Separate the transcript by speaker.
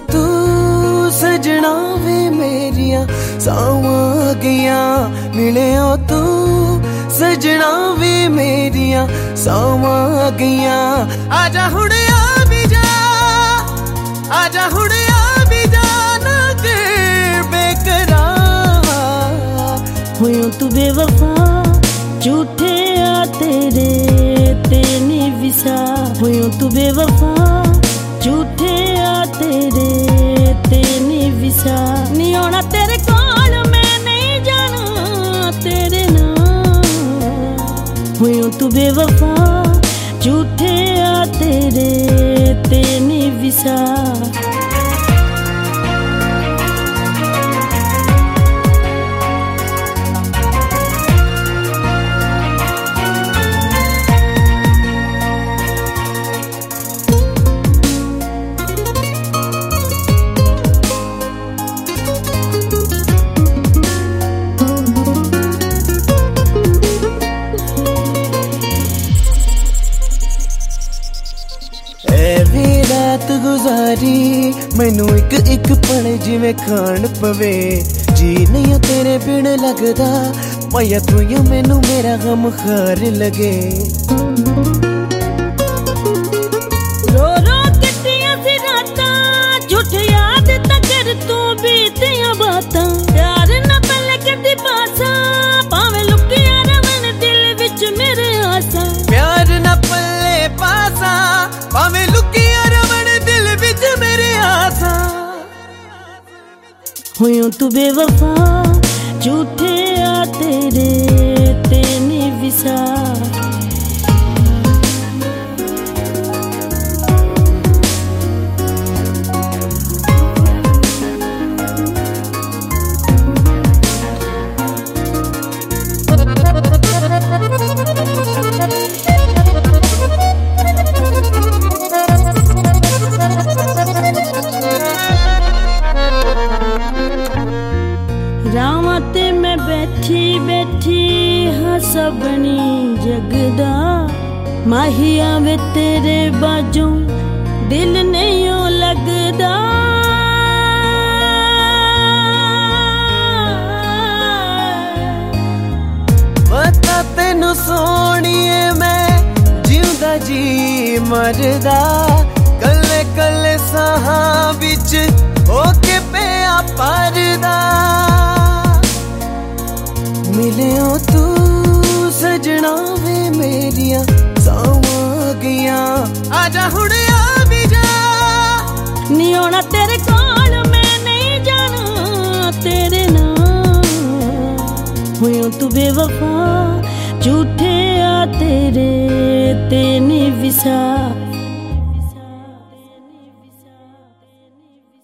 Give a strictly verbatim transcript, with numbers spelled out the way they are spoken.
Speaker 1: तू सजना वे मेरिया सावां गईयां, मिले तू सजना वे मेरिया सावां गईयां। आजा हुण आ भी जा, आजा हुण आ भी जा, ना कर बेकरार।
Speaker 2: होयो तू बेवफा झूठे आ तेरे ते नी विसा, होयो तू बेवफा झूठे आ तेरे ते नी विसा। नी आना तेरे कोल मैं नहीं जाना तेरे नाल, होयो तू बेवफा झूठे आ तेरे ते नी विसा।
Speaker 1: रात गुजारी मैनू एक एक पल जिवें खान पवे, जी नहीं तेरे बिन लगदा माया तू मैनू मेरा गम खार लगे।
Speaker 2: रो रो कट्टियां सी रातां झूठ याद तकर तू बीतियां बातां, प्यार ना पहले कदी पासा भावें लुकिया रवन दिल विच मेरे आसा।
Speaker 1: प्यार ना पल्ले पासा भावें लुकिया रवन दिल विच मेरे आसा।
Speaker 2: होयो तू बेवफा झूठे आ तेरे ते नी विसा। रावां ते मैं बैठी बैठी हाँ सबनी जगदा, माहिया वे तेरे बाजों दिल नहीं ओ लगदा।
Speaker 1: पता तेनू सोनिए मैं जिंदा जी मरदा, कल्ले कल्ले साहां विच होके पिया परदा। मिले तू सजना वे मेरिया सावां गईयां, आजा हुण आ भी जा।
Speaker 2: नी आना तेरे कोल मैं नहीं जाना तेरे नाल, होयो तू बेवफा झूठे आ तेरे ते नी विसा।